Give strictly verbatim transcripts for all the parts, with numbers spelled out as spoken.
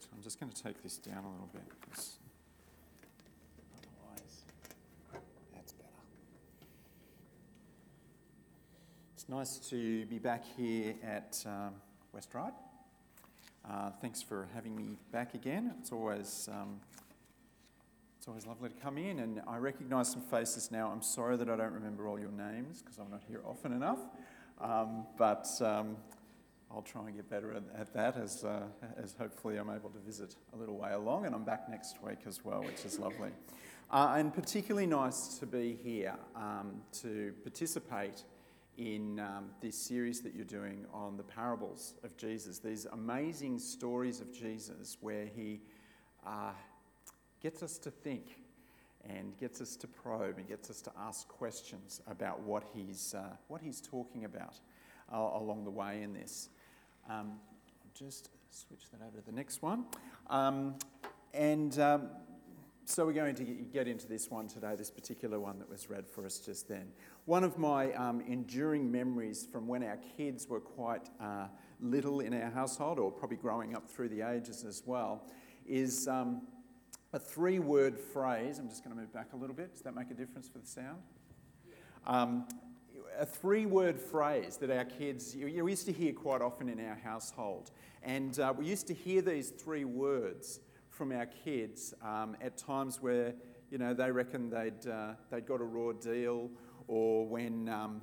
bit. I'm just going to take this down a little bit because otherwise that's better. It's nice to be back here at um, West Ryde. Uh, thanks for having me back again. It's always um, it's always lovely to come in, and I recognise some faces now. I'm sorry that I don't remember all your names because I'm not here often enough, um, but um, I'll try and get better at, at that as uh, as hopefully I'm able to visit a little way along, and I'm back next week as well, which is lovely. Uh, and particularly nice to be here um, to participate in um, this series that you're doing on the parables of Jesus, these amazing stories of Jesus where he uh, gets us to think and gets us to probe and gets us to ask questions about what he's, uh, what he's talking about uh, along the way in this. Um, I'll just switch that over to the next one. Um, and um, so we're going to get into this one today, this particular one that was read for us just then. One of my um, enduring memories from when our kids were quite uh, little in our household, or probably growing up through the ages as well, is um, a three-word phrase. I'm just going to move back a little bit. Does that make a difference for the sound? Um, a three-word phrase that our kids, you, you used to hear quite often in our household. And uh, we used to hear these three words from our kids um, at times where, you know, they reckon they'd uh, they'd got a raw deal, or when um,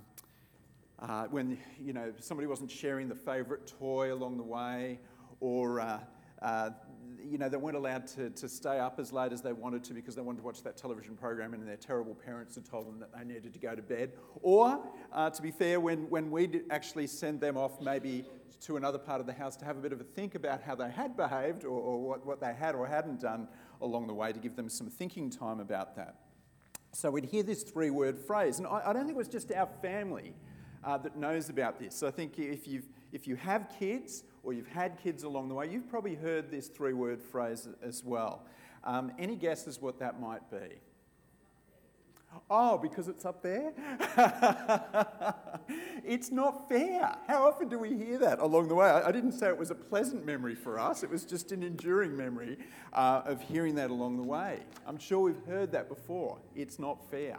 uh, when you know somebody wasn't sharing the favourite toy along the way, or uh, uh, you know they weren't allowed to, to stay up as late as they wanted to because they wanted to watch that television program, and their terrible parents had told them that they needed to go to bed. Or, uh, to be fair, when when we'd actually send them off maybe to another part of the house to have a bit of a think about how they had behaved, or, or what, what they had or hadn't done along the way, to give them some thinking time about that. So we'd hear this three-word phrase, and I, I don't think it was just our family uh, that knows about this. So I think if you've if you have kids, or you've had kids along the way, you've probably heard this three-word phrase as well. Um, any guesses what that might be? Oh, because it's up there? It's not fair. How often do we hear that along the way? I, I didn't say it was a pleasant memory for us. It was just an enduring memory uh, of hearing that along the way. I'm sure we've heard that before. It's not fair.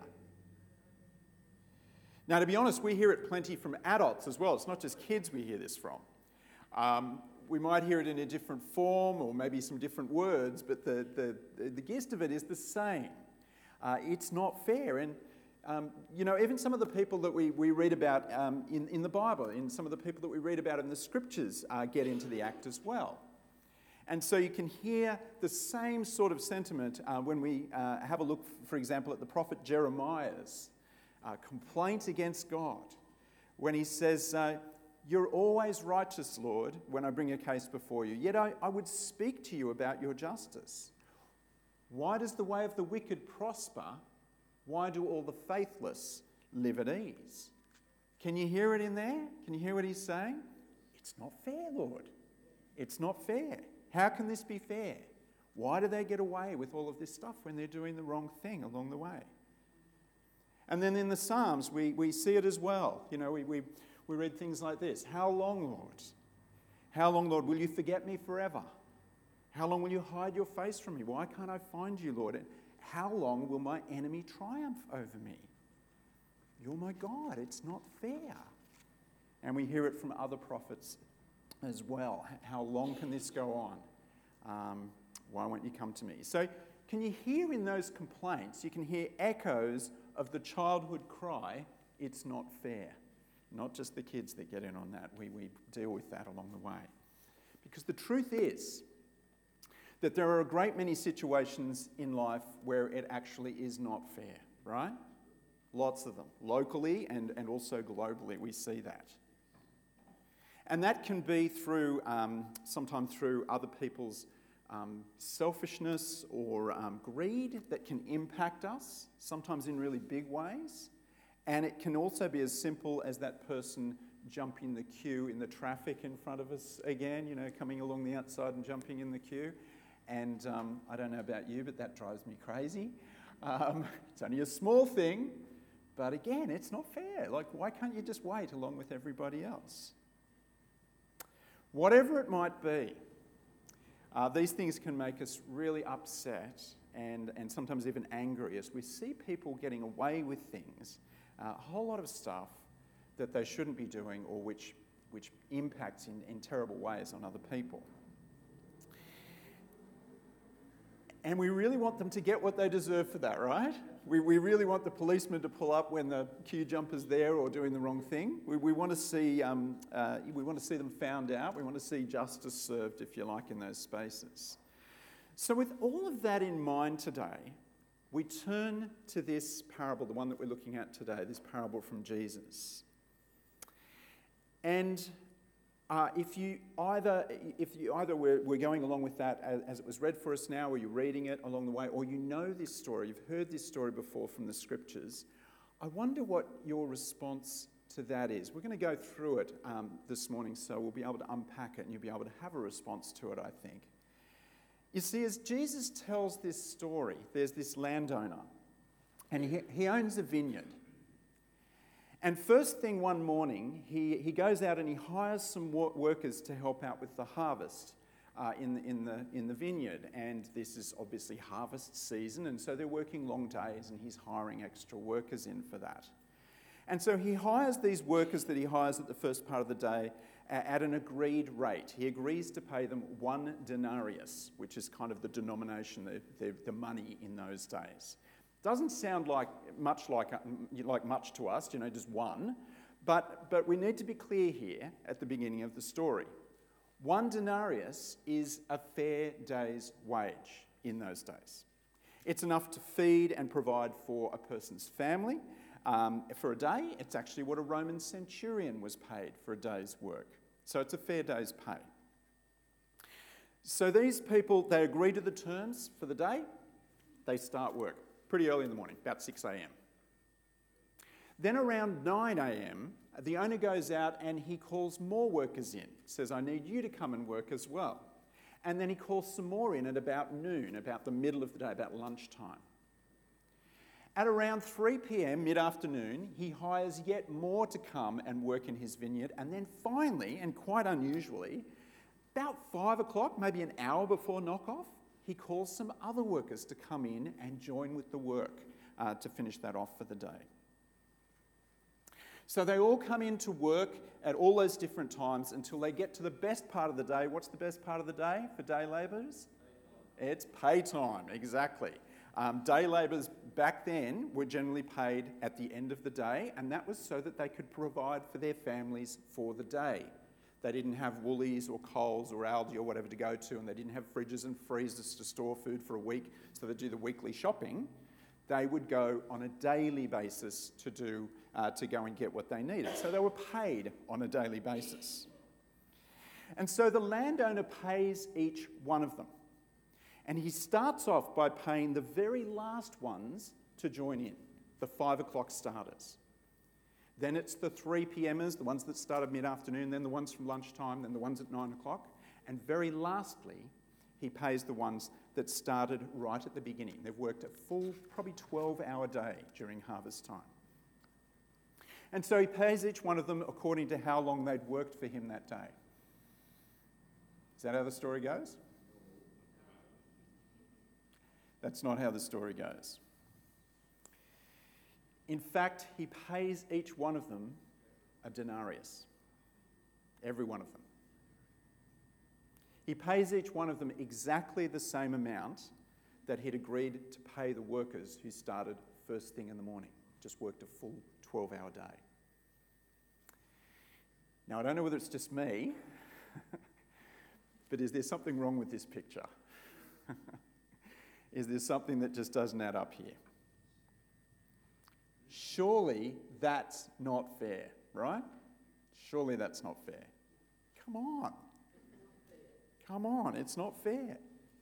Now, to be honest, we hear it plenty from adults as well. It's not just kids we hear this from. Um, we might hear it in a different form, or maybe some different words, but the, the, the gist of it is the same. Uh, it's not fair. And, um, you know, even some of the people that we, we read about um, in, in the Bible, in some of the people that we read about in the scriptures, uh, get into the act as well. And so you can hear the same sort of sentiment uh, when we uh, have a look, for example, at the prophet Jeremiah's uh, complaint against God, when he says, uh, "You're always righteous, Lord, when I bring a case before you, yet I, I would speak to you about your justice. Why does the way of the wicked prosper? Why do all the faithless live at ease?" Can you hear it in there? Can you hear what he's saying? It's not fair, Lord. It's not fair. How can this be fair? Why do they get away with all of this stuff when they're doing the wrong thing along the way? And then in the Psalms, we, we see it as well. You know, we, we, we read things like this. "How long, Lord? How long, Lord, will you forget me forever? How long will you hide your face from me? Why can't I find you, Lord? And how long will my enemy triumph over me? You're my God. It's not fair." And we hear it from other prophets as well. How long can this go on? Um, why won't you come to me? So can you hear in those complaints, you can hear echoes of the childhood cry, "It's not fair." Not just the kids that get in on that. We, we deal with that along the way. Because the truth is that there are a great many situations in life where it actually is not fair, right? Lots of them. Locally and, and also globally, we see that. And that can be through, um, sometimes through other people's um, selfishness or um, greed that can impact us, sometimes in really big ways. And it can also be as simple as that person jumping the queue in the traffic in front of us again, you know, coming along the outside and jumping in the queue. And um, I don't know about you, but that drives me crazy. Um, it's only a small thing, but again, it's not fair. Like, why can't you just wait along with everybody else? Whatever it might be, Uh, these things can make us really upset and, and sometimes even angry as we see people getting away with things, uh, a whole lot of stuff that they shouldn't be doing or which, which impacts in, in terrible ways on other people. And we really want them to get what they deserve for that, right? We, we really want the policeman to pull up when the queue jumper's there or doing the wrong thing. We, we, want to see, um, uh, we want to see them found out. We want to see justice served, if you like, in those spaces. So with all of that in mind today, we turn to this parable, the one that we're looking at today, this parable from Jesus. And Uh, if you either, if you either were, were going along with that as, as it was read for us now, or you're reading it along the way, or you know this story, you've heard this story before from the scriptures, I wonder what your response to that is. We're going to go through it um, this morning, so we'll be able to unpack it and you'll be able to have a response to it, I think. You see, as Jesus tells this story, there's this landowner, and he, he owns a vineyard. And first thing one morning, he, he goes out and he hires some wo- workers to help out with the harvest uh, in, the, in, the, in the vineyard. And this is obviously harvest season, and so they're working long days, and he's hiring extra workers in for that. And so he hires these workers that he hires at the first part of the day at an agreed rate. He agrees to pay them one denarius, which is kind of the denomination, the, the, the money in those days. Doesn't sound like much like, like much to us, you know, just one. But, but we need to be clear here at the beginning of the story. One denarius is a fair day's wage in those days. It's enough to feed and provide for a person's family. Um, for a day, it's actually what a Roman centurion was paid for a day's work. So it's a fair day's pay. So these people, they agree to the terms for the day. They start work pretty early in the morning, about six a.m. Then around nine a.m, the owner goes out and he calls more workers in. Says, I need you to come and work as well. And then he calls some more in at about noon, about the middle of the day, about lunchtime. At around three p.m, mid-afternoon, he hires yet more to come and work in his vineyard. And then finally, and quite unusually, about five o'clock, maybe an hour before knock-off, he calls some other workers to come in and join with the work uh, to finish that off for the day. So they all come in to work at all those different times until they get to the best part of the day. What's the best part of the day for day labourers? It's pay time, exactly. Um, day labourers back then were generally paid at the end of the day, and that was so that they could provide for their families for the day. They didn't have Woolies or Coles or Aldi or whatever to go to, and they didn't have fridges and freezers to store food for a week, so they'd do the weekly shopping. They would go on a daily basis to do uh, to go and get what they needed. So they were paid on a daily basis. And so the landowner pays each one of them. And he starts off by paying the very last ones to join in, the five o'clock starters. Then it's the three p.mers, the ones that start at mid-afternoon, then the ones from lunchtime, then the ones at nine o'clock. And very lastly, he pays the ones that started right at the beginning. They've worked a full, probably twelve-hour day during harvest time. And so he pays each one of them according to how long they'd worked for him that day. Is that how the story goes? That's not how the story goes. In fact, he pays each one of them a denarius. Every one of them. He pays each one of them exactly the same amount that he'd agreed to pay the workers who started first thing in the morning, just worked a full twelve-hour day. Now, I don't know whether it's just me, but is there something wrong with this picture? Is there something that just doesn't add up here? Surely that's not fair, right? Surely that's not fair. Come on. Come on, it's not fair.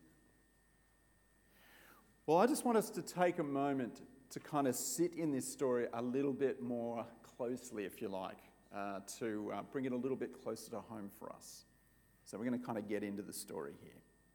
Well, I just want us to take a moment to kind of sit in this story a little bit more closely, if you like, uh, to uh, bring it a little bit closer to home for us. So we're going to kind of get into the story here.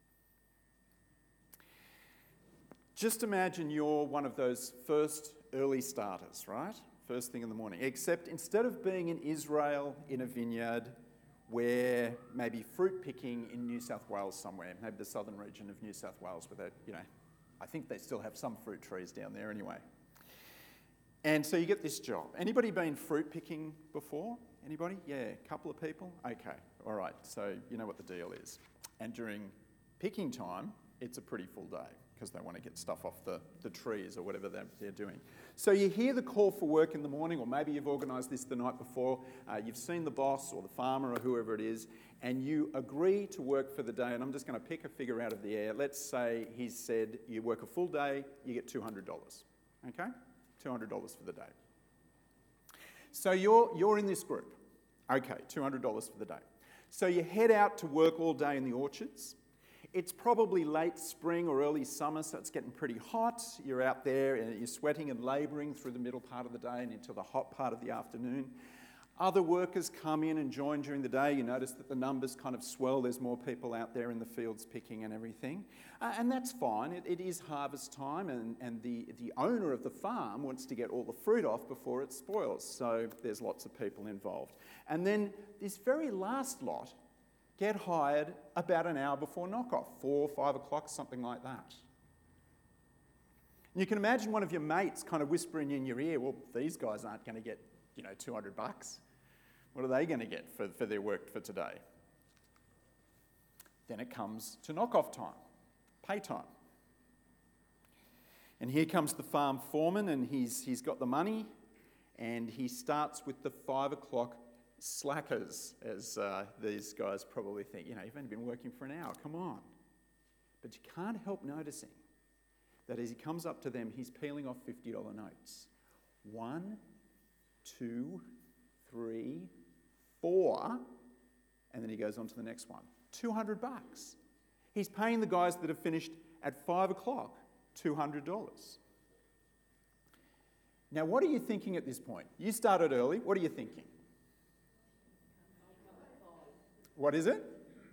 Just imagine you're one of those first early starters, right? First thing in the morning. Except instead of being in Israel in a vineyard where maybe fruit picking in New South Wales somewhere, maybe the southern region of New South Wales, where they, you know, I think they still have some fruit trees down there anyway. And so you get this job. Anybody been fruit picking before? Anybody? Yeah, a couple of people? Okay, all right, so you know what the deal is. And during picking time, it's a pretty full day because they want to get stuff off the, the trees or whatever they're, they're doing. So you hear the call for work in the morning, or maybe you've organised this the night before, uh, you've seen the boss or the farmer or whoever it is, and you agree to work for the day, and I'm just going to pick a figure out of the air. Let's say he's said you work a full day, you get two hundred dollars, okay? two hundred dollars for the day. So you're, you're in this group. Okay, two hundred dollars for the day. So you head out to work all day in the orchards. It's probably late spring or early summer, so it's getting pretty hot. You're out there and you're sweating and labouring through the middle part of the day and into the hot part of the afternoon. Other workers come in and join during the day. You notice that the numbers kind of swell. There's more people out there in the fields picking and everything. Uh, and that's fine. It, it is harvest time, and, and the, the owner of the farm wants to get all the fruit off before it spoils. So there's lots of people involved. And then this very last lot get hired about an hour before knockoff, four, five o'clock, something like that. And you can imagine one of your mates kind of whispering in your ear, well, these guys aren't going to get, you know, two hundred bucks. What are they going to get for, for their work for today? Then it comes to knockoff time, pay time. And here comes the farm foreman, and he's, he's got the money, and he starts with the five o'clock slackers, as uh, these guys probably think. You know, you've only been working for an hour, come on. But you can't help noticing that as he comes up to them, he's peeling off fifty dollar notes. One, two, three, four, and then he goes on to the next one. two hundred bucks. He's paying the guys that have finished at five o'clock two hundred dollars. Now, what are you thinking at this point? You started early. What are you thinking? What is it?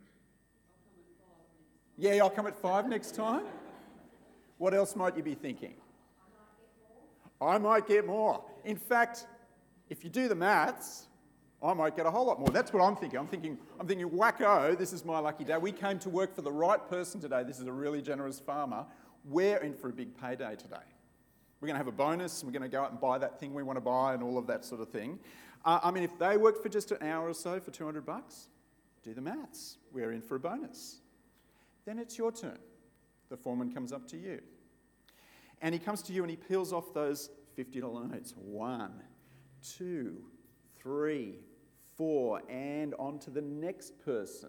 Yeah, I'll come at five next time. What else might you be thinking? I might get more. In fact, if you do the maths, I might get a whole lot more. That's what I'm thinking. I'm thinking, I'm thinking, wacko, this is my lucky day. We came to work for the right person today. This is a really generous farmer. We're in for a big payday today. We're going to have a bonus, and we're going to go out and buy that thing we want to buy and all of that sort of thing. Uh, I mean, if they worked for just an hour or so for two hundred bucks, do the maths. We're in for a bonus. Then it's your turn. The foreman comes up to you. And he comes to you and he peels off those fifty dollar notes. One, two, three, four, and on to the next person.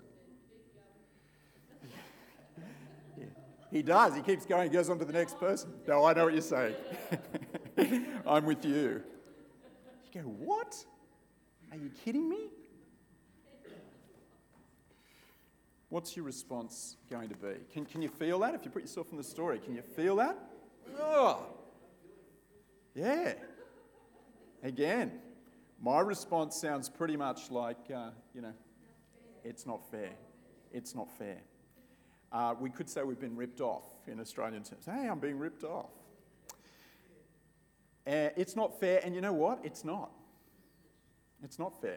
Yeah. He does. He keeps going. He goes on to the next person. No, I know what you're saying. I'm with you. You go, what? Are you kidding me? What's your response going to be? Can, can you feel that? If you put yourself in the story, can you feel that? Oh, yeah. Again, my response sounds pretty much like, uh, you know, it's not fair. It's not fair. Uh, we could say we've been ripped off in Australian terms. Hey, I'm being ripped off. Uh, it's not fair, and you know what? It's not. It's not fair.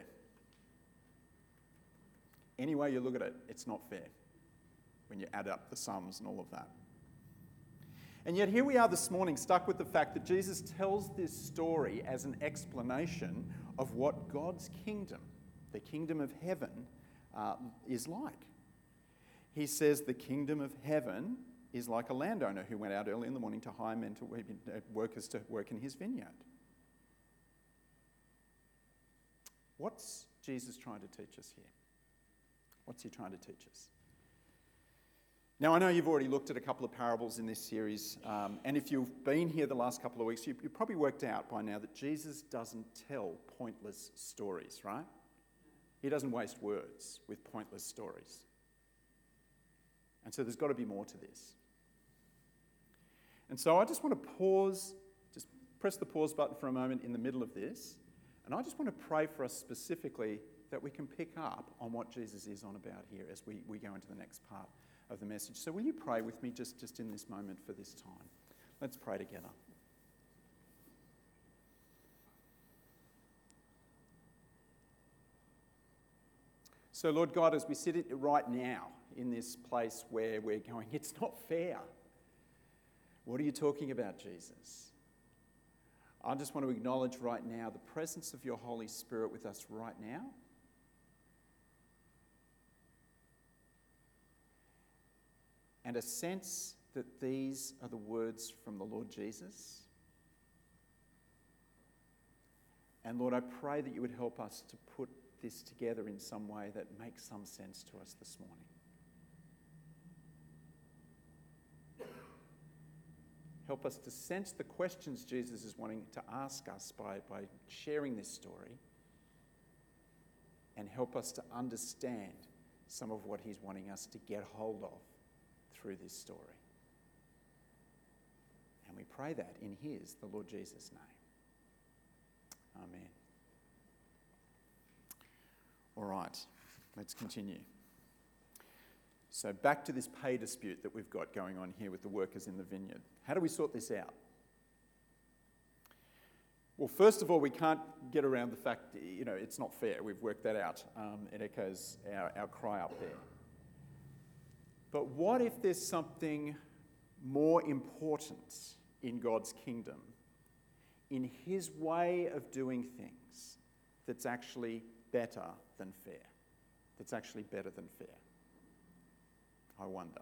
Any way you look at it, it's not fair when you add up the sums and all of that. And yet here we are this morning, stuck with the fact that Jesus tells this story as an explanation of what God's kingdom, the kingdom of heaven, uh, is like. He says the kingdom of heaven is like a landowner who went out early in the morning to hire men to uh, workers to work in his vineyard. What's Jesus trying to teach us here? What's he trying to teach us? Now, I know you've already looked at a couple of parables in this series, um, and if you've been here the last couple of weeks, you, you've probably worked out by now that Jesus doesn't tell pointless stories, right? He doesn't waste words with pointless stories. And so there's got to be more to this. And so I just want to pause, just press the pause button for a moment in the middle of this, and I just want to pray for us specifically that we can pick up on what Jesus is on about here as we, we go into the next part of the message. So will you pray with me just, just in this moment for this time? Let's pray together. So, Lord God, as we sit right now in this place where we're going, it's not fair. What are you talking about, Jesus? I just want to acknowledge right now the presence of your Holy Spirit with us right now. And a sense that these are the words from the Lord Jesus. And Lord, I pray that you would help us to put this together in some way that makes some sense to us this morning. Help us to sense the questions Jesus is wanting to ask us by, by sharing this story, and help us to understand some of what he's wanting us to get hold of through this story. And we pray that in his, the Lord Jesus' name. Amen. All right, let's continue. So back to this pay dispute that we've got going on here with the workers in the vineyard. How do we sort this out? Well, first of all, we can't get around the fact, you know, it's not fair. We've worked that out. Um, it echoes our, our cry up there. But what if there's something more important in God's kingdom, in his way of doing things, that's actually better than fair? That's actually better than fair. I wonder.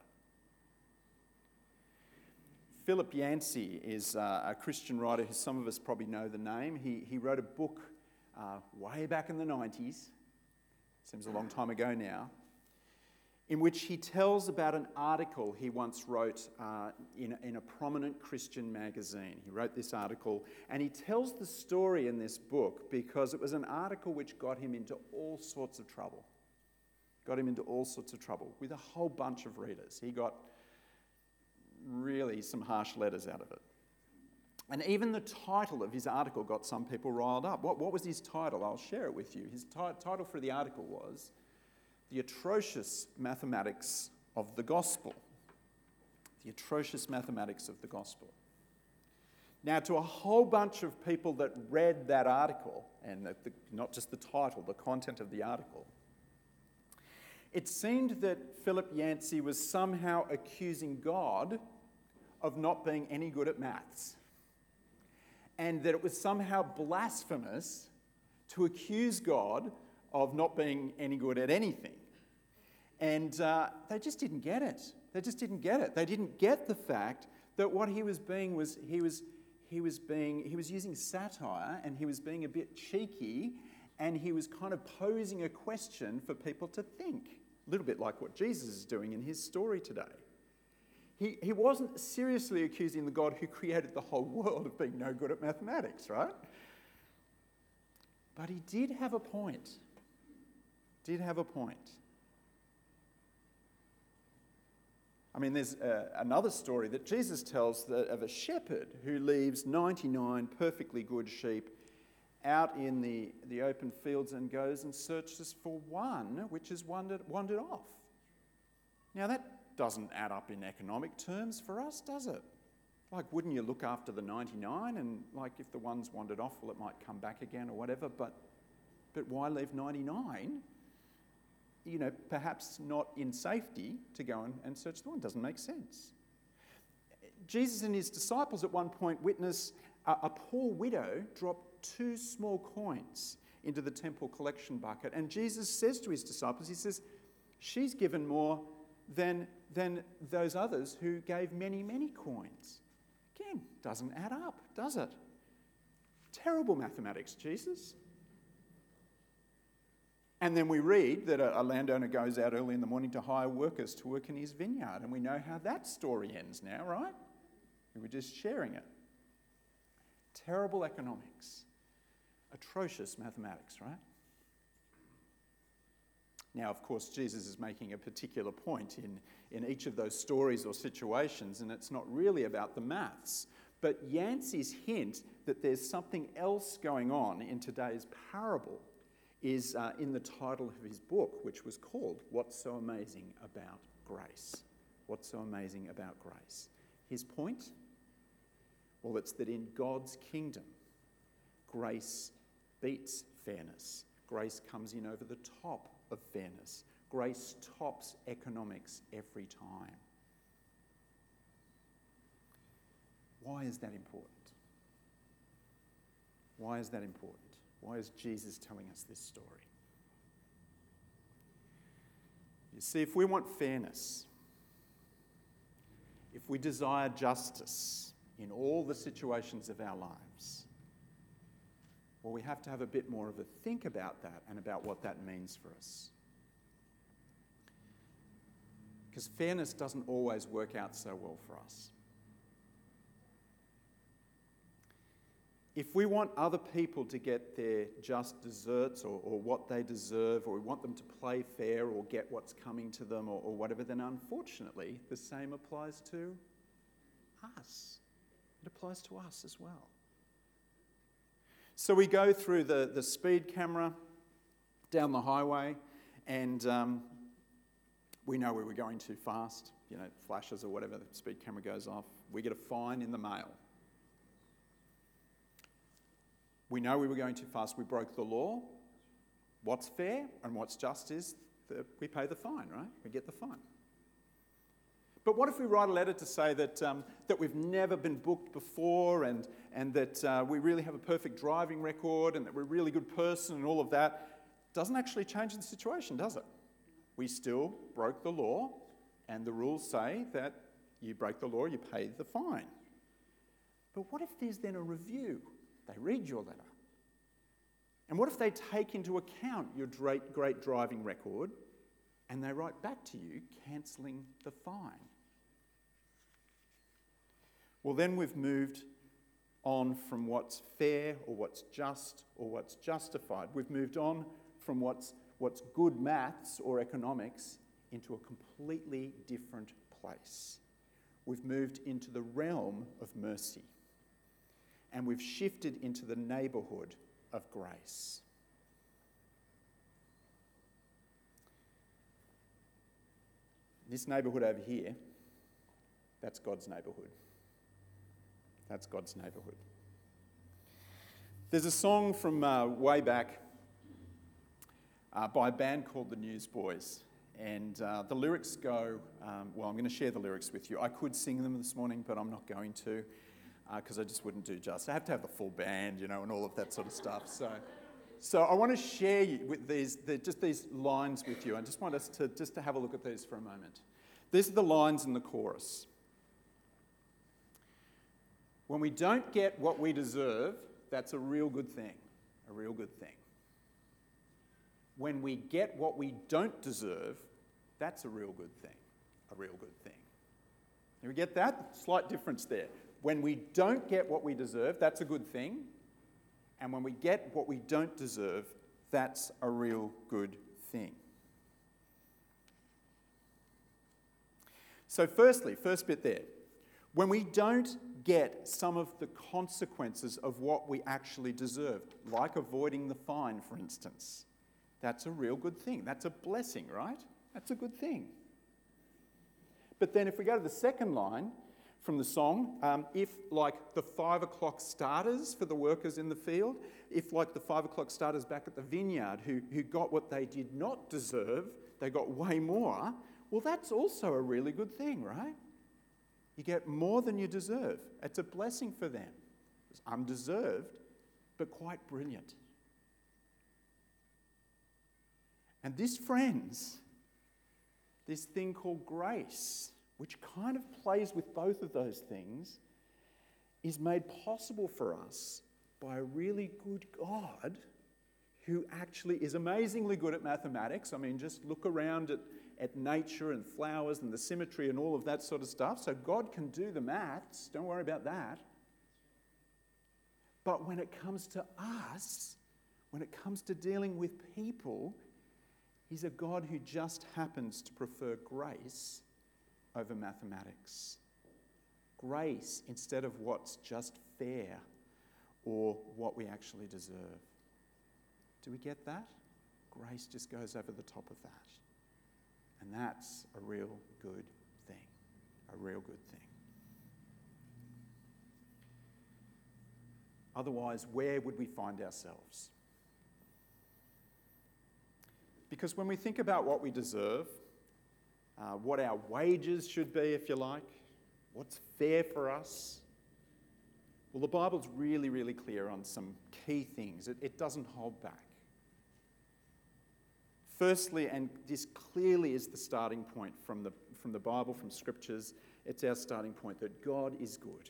Philip Yancey is uh, a Christian writer who some of us probably know the name. He, he wrote a book uh, way back in the nineties, seems a long time ago now, in which he tells about an article he once wrote uh, in, in a prominent Christian magazine. He wrote this article, and he tells the story in this book because it was an article which got him into all sorts of trouble. Got him into all sorts of trouble with a whole bunch of readers. He got really some harsh letters out of it. And even the title of his article got some people riled up. What, what was his title? I'll share it with you. His t- title for the article was The Atrocious Mathematics of the Gospel. The Atrocious Mathematics of the Gospel. Now, to a whole bunch of people that read that article, and the, the, not just the title, the content of the article, it seemed that Philip Yancey was somehow accusing God of not being any good at maths, and that it was somehow blasphemous to accuse God of not being any good at anything. And uh, they just didn't get it. They just didn't get it. They didn't get the fact that what he was being was he was he was being he was using satire, and he was being a bit cheeky, and he was kind of posing a question for people to think. A little bit like what Jesus is doing in his story today. He, he wasn't seriously accusing the God who created the whole world of being no good at mathematics, right? But he did have a point. Did have a point. I mean, there's uh, another story that Jesus tells that, of a shepherd who leaves ninety-nine perfectly good sheep out in the, the open fields and goes and searches for one which has wandered, wandered off. Now, that doesn't add up in economic terms for us, does it? Like, wouldn't you look after the ninety-nine, and like if the one's wandered off, well, it might come back again or whatever, but but why leave ninety-nine, you know, perhaps not in safety, to go and, and search the one? Doesn't make sense. Jesus and his disciples at one point witness a, a poor widow drop two small coins into the temple collection bucket. And Jesus says to his disciples, he says, she's given more than, than those others who gave many, many coins. Again, doesn't add up, does it? Terrible mathematics, Jesus. And then we read that a, a landowner goes out early in the morning to hire workers to work in his vineyard. And we know how that story ends now, right? We were just sharing it. Terrible economics. Atrocious mathematics, right? Now, of course, Jesus is making a particular point in, in each of those stories or situations, and it's not really about the maths. But Yancey's hint that there's something else going on in today's parable is uh, in the title of his book, which was called What's So Amazing About Grace? What's so amazing about grace? His point? Well, it's that in God's kingdom, grace beats fairness. Grace comes in over the top of fairness. Grace tops economics every time. Why is that important? Why is that important? Why is Jesus telling us this story? You see, if we want fairness, if we desire justice in all the situations of our lives, well, we have to have a bit more of a think about that and about what that means for us. Because fairness doesn't always work out so well for us. If we want other people to get their just deserts or, or what they deserve, or we want them to play fair or get what's coming to them or, or whatever, then unfortunately the same applies to us. It applies to us as well. So we go through the, the speed camera down the highway, and um, we know we were going too fast. You know, flashes or whatever, the speed camera goes off. We get a fine in the mail. We know we were going too fast. We broke the law. What's fair and what's just is that we pay the fine, right? We get the fine. But what if we write a letter to say that um, that we've never been booked before, and, and that uh, we really have a perfect driving record, and that we're a really good person and all of that? Doesn't actually change the situation, does it? We still broke the law, and the rules say that you break the law, you pay the fine. But what if there's then a review? They read your letter. And what if they take into account your great, great driving record and they write back to you cancelling the fine? Well, then we've moved on from what's fair or what's just or what's justified. We've moved on from what's, what's good maths or economics into a completely different place. We've moved into the realm of mercy. And we've shifted into the neighbourhood of grace. This neighbourhood over here, that's God's neighbourhood. That's God's neighbourhood. There's a song from uh, way back uh, by a band called the Newsboys. And uh, the lyrics go, um, well, I'm going to share the lyrics with you. I could sing them this morning, but I'm not going to. Because uh, I just wouldn't do justice. I have to have the full band, you know, and all of that sort of stuff. So, so I want to share you with these, the, just these lines with you. I just want us to just to have a look at these for a moment. These are the lines in the chorus. When we don't get what we deserve, that's a real good thing. A real good thing. When we get what we don't deserve, that's a real good thing. A real good thing. Do we get that? Slight difference there. When we don't get what we deserve, that's a good thing. And when we get what we don't deserve, that's a real good thing. So firstly, first bit there. When we don't get some of the consequences of what we actually deserve, like avoiding the fine, for instance, that's a real good thing. That's a blessing, right? That's a good thing. But then if we go to the second line, from the song, um, if like the five o'clock starters for the workers in the field, if like the five o'clock starters back at the vineyard who, who got what they did not deserve, they got way more, well, that's also a really good thing, right? You get more than you deserve. It's a blessing for them. It's undeserved, but quite brilliant. And this, friends, this thing called grace, which kind of plays with both of those things, is made possible for us by a really good God who actually is amazingly good at mathematics. I mean, just look around at, at nature and flowers and the symmetry and all of that sort of stuff. So God can do the maths. Don't worry about that. But when it comes to us, when it comes to dealing with people, He's a God who just happens to prefer grace over mathematics. Grace instead of what's just fair or what we actually deserve. Do we get that? Grace just goes over the top of that. And that's a real good thing. A real good thing. Otherwise, where would we find ourselves? Because when we think about what we deserve, uh, what our wages should be, if you like, what's fair for us, well, the Bible's really, really clear on some key things. It, it doesn't hold back. Firstly, and this clearly is the starting point from the, from the Bible, from Scriptures, it's our starting point that God is good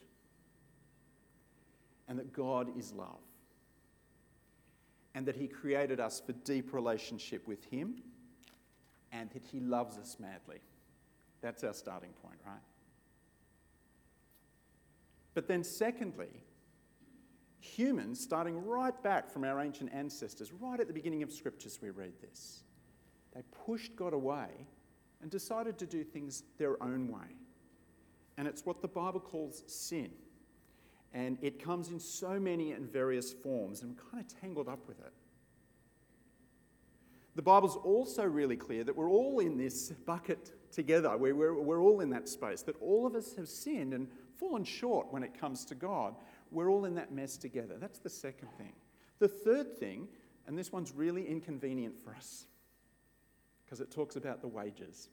and that God is love and that he created us for deep relationship with him and that he loves us madly. That's our starting point, right? But then secondly, humans, starting right back from our ancient ancestors, right at the beginning of Scriptures we read this, they pushed God away and decided to do things their own way. And it's what the Bible calls sin. And it comes in so many and various forms, and we're kind of tangled up with it. The Bible's also really clear that we're all in this bucket together. We're, we're, we're all in that space, that all of us have sinned and fallen short when it comes to God. We're all in that mess together. That's the second thing. The third thing, and this one's really inconvenient for us, because it talks about the wages.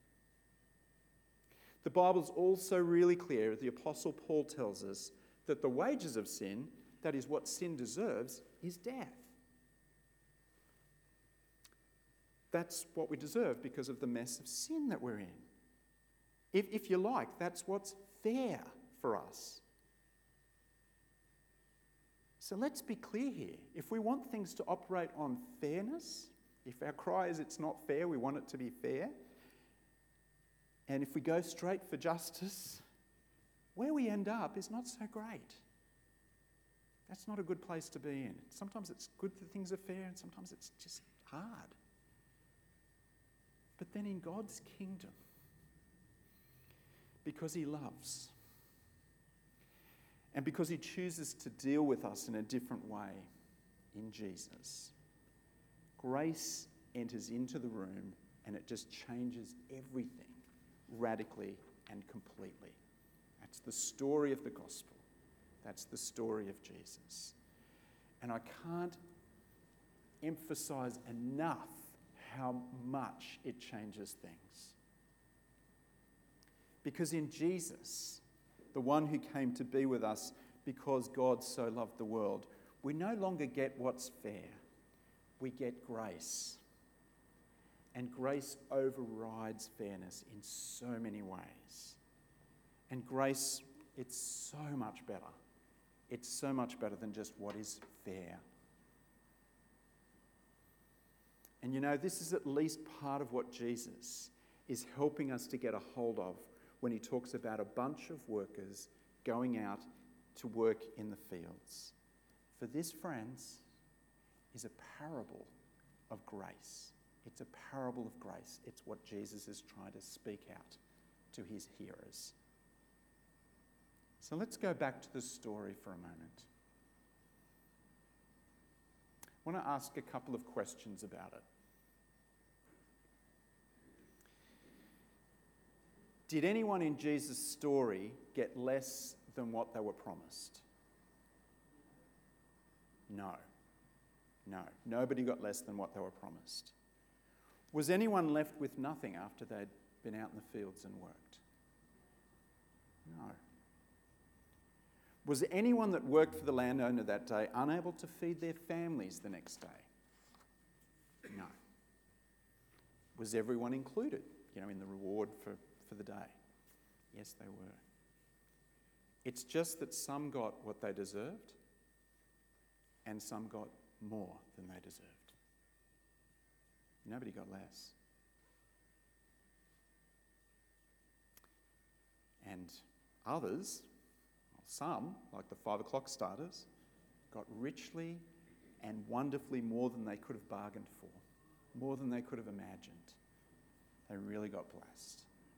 The Bible's also really clear, the Apostle Paul tells us, that the wages of sin, that is what sin deserves, is death. That's what we deserve because of the mess of sin that we're in. If, if you like, that's what's fair for us. So let's be clear here. If we want things to operate on fairness, if our cry is it's not fair, we want it to be fair, and if we go straight for justice, where we end up is not so great. That's not a good place to be in. Sometimes it's good that things are fair, and sometimes it's just hard. But then in God's kingdom, because he loves, and because he chooses to deal with us in a different way in Jesus, grace enters into the room and it just changes everything radically and completely. That's the story of the gospel. That's the story of Jesus. And I can't emphasize enough how much it changes things. Because in Jesus, the one who came to be with us because God so loved the world, we no longer get what's fair. We get grace. And grace overrides fairness in so many ways. And grace, it's so much better. It's so much better than just what is fair. And you know, this is at least part of what Jesus is helping us to get a hold of when he talks about a bunch of workers going out to work in the fields. For this, friends, is a parable of grace. It's a parable of grace. It's what Jesus is trying to speak out to his hearers. So let's go back to the story for a moment. I want to ask a couple of questions about it. Did anyone in Jesus' story get less than what they were promised? No. No. Nobody got less than what they were promised. Was anyone left with nothing after they'd been out in the fields and worked? No. Was anyone that worked for the landowner that day unable to feed their families the next day? No. Was everyone included, you know, in the reward for, for the day? Yes, they were. It's just that some got what they deserved and some got more than they deserved. Nobody got less. And others, some, like the five o'clock starters, got richly and wonderfully more than they could have bargained for, more than they could have imagined. They really got blessed.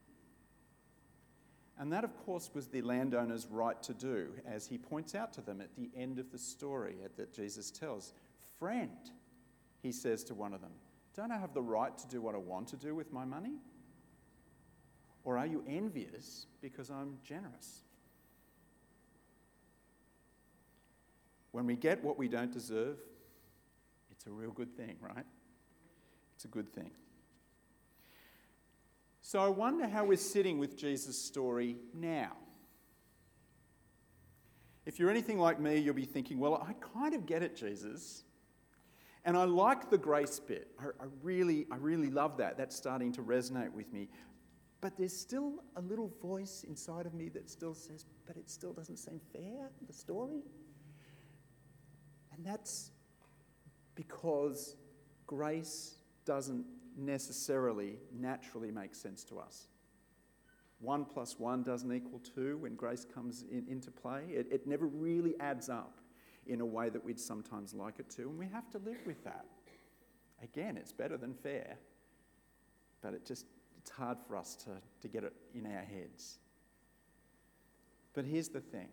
And that, of course, was the landowner's right to do, as he points out to them at the end of the story that Jesus tells. Friend, he says to one of them, don't I have the right to do what I want to do with my money? Or are you envious because I'm generous? When we get what we don't deserve, it's a real good thing, right? It's a good thing. So I wonder how we're sitting with Jesus' story now. If you're anything like me, you'll be thinking, well, I kind of get it, Jesus. And I like the grace bit. I, I really, I really love that. That's starting to resonate with me. But there's still a little voice inside of me that still says, but it still doesn't seem fair, the story. And that's because grace doesn't necessarily naturally make sense to us. One plus one doesn't equal two when grace comes in, into play. It, it never really adds up in a way that we'd sometimes like it to, and we have to live with that. Again, it's better than fair, but it just it's hard for us to, to get it in our heads. But here's the thing.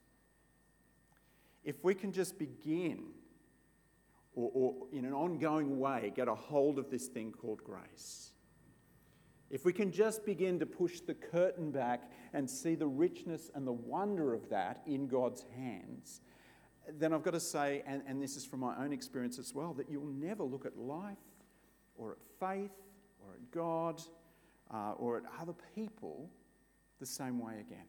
If we can just begin, or, or in an ongoing way, get a hold of this thing called grace, if we can just begin to push the curtain back and see the richness and the wonder of that in God's hands, then I've got to say, and, and this is from my own experience as well, that you'll never look at life or at faith or at God uh, or at other people the same way again.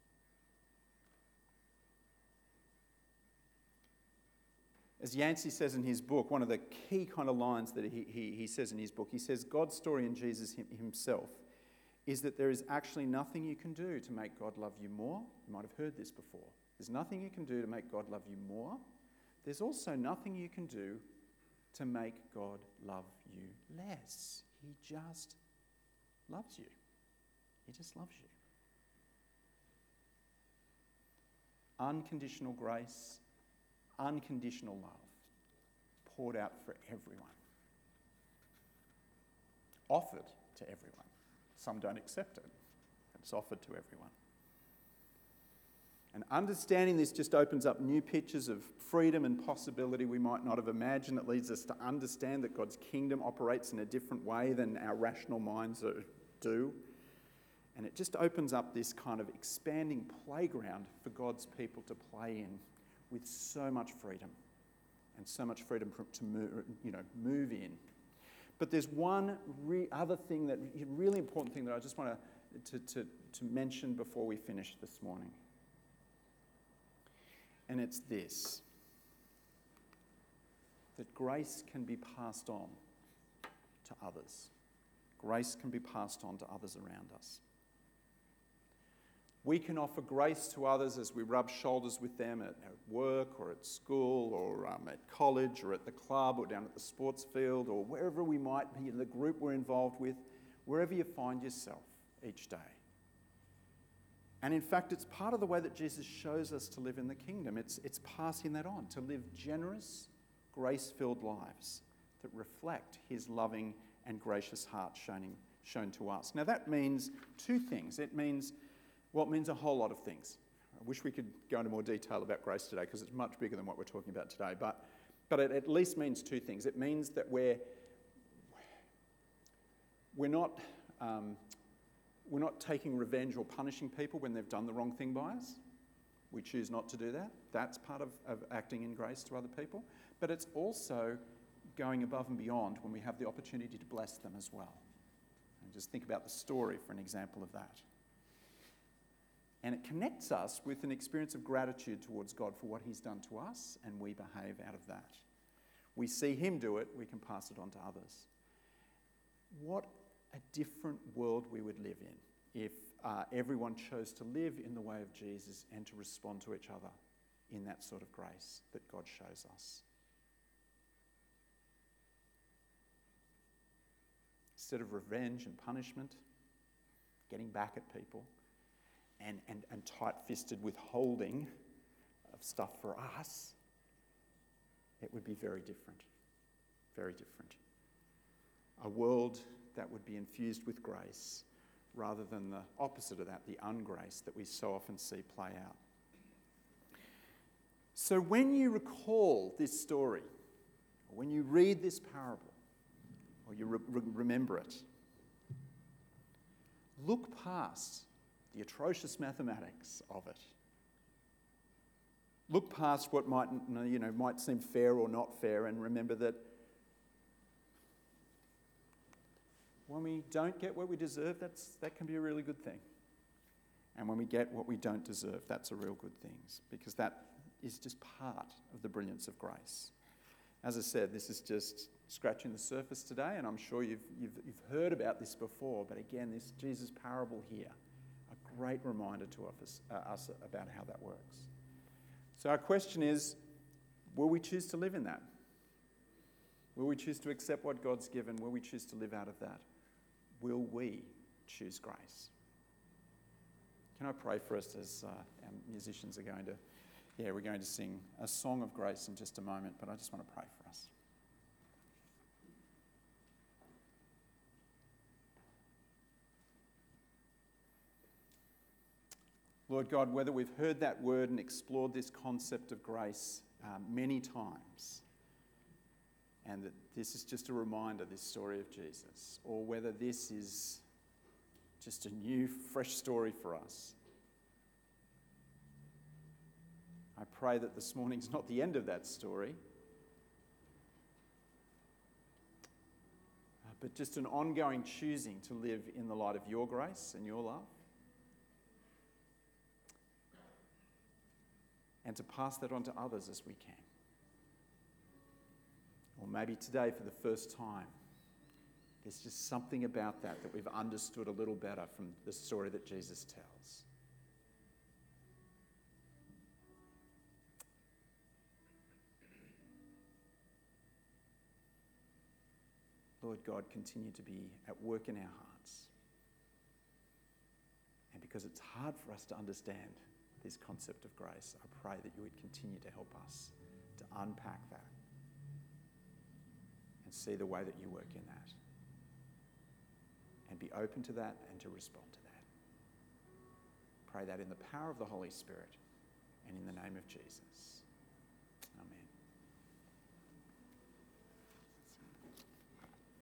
As Yancey says in his book, one of the key kind of lines that he, he, he says in his book, he says, God's story in Jesus himself is that there is actually nothing you can do to make God love you more. You might have heard this before. There's nothing you can do to make God love you more. There's also nothing you can do to make God love you less. He just loves you. He just loves you. Unconditional grace, unconditional love, poured out for everyone. Offered to everyone. Some don't accept it. It's offered to everyone. And understanding this just opens up new pictures of freedom and possibility we might not have imagined. It leads us to understand that God's kingdom operates in a different way than our rational minds do. And it just opens up this kind of expanding playground for God's people to play in with so much freedom and so much freedom to move, you know, move in. But there's one re- other thing, that really important thing that I just want to, to, to mention before we finish this morning. And it's this, that grace can be passed on to others. Grace can be passed on to others around us. We can offer grace to others as we rub shoulders with them at, at work or at school or um, at college or at the club or down at the sports field or wherever we might be in the group we're involved with, wherever you find yourself each day. And in fact, it's part of the way that Jesus shows us to live in the kingdom. It's, it's passing that on, to live generous, grace-filled lives that reflect his loving and gracious heart shown, shown to us. Now that means two things. It means, well, it means a whole lot of things. I wish we could go into more detail about grace today because it's much bigger than what we're talking about today. But, but it at least means two things. It means that we're, we're not... Um, We're not taking revenge or punishing people when they've done the wrong thing by us. We choose not to do that. That's part of, of acting in grace to other people. But it's also going above and beyond when we have the opportunity to bless them as well. And just think about the story for an example of that. And it connects us with an experience of gratitude towards God for what he's done to us, and we behave out of that. We see him do it, we can pass it on to others. What a different world we would live in if uh, everyone chose to live in the way of Jesus and to respond to each other in that sort of grace that God shows us. Instead of revenge and punishment, getting back at people, and, and, and tight-fisted withholding of stuff for us, it would be very different. Very different. A world that would be infused with grace rather than the opposite of that, the ungrace that we so often see play out. So when you recall this story, or when you read this parable, or you re- re- remember it, look past the atrocious mathematics of it. Look past what might, you know, might seem fair or not fair, and remember that when we don't get what we deserve, that's, that can be a really good thing. And when we get what we don't deserve, that's a real good thing, because that is just part of the brilliance of grace. As I said, this is just scratching the surface today, and I'm sure you've, you've, you've heard about this before, but again, this Jesus parable here, a great reminder to us, uh, us about how that works. So our question is, will we choose to live in that? Will we choose to accept what God's given? Will we choose to live out of that? Will we choose grace? Can I pray for us as uh, our musicians are going to, yeah, we're going to sing a song of grace in just a moment, but I just want to pray for us. Lord God, whether we've heard that word and explored this concept of grace um, many times, and that this is just a reminder, this story of Jesus, or whether this is just a new, fresh story for us, I pray that this morning's not the end of that story, but just an ongoing choosing to live in the light of your grace and your love, and to pass that on to others as we can. Or maybe today, for the first time, there's just something about that that we've understood a little better from the story that Jesus tells. Lord God, continue to be at work in our hearts. And because it's hard for us to understand this concept of grace, I pray that you would continue to help us to unpack that and see the way that you work in that, and be open to that and to respond to that. Pray that in the power of the Holy Spirit and in the name of Jesus.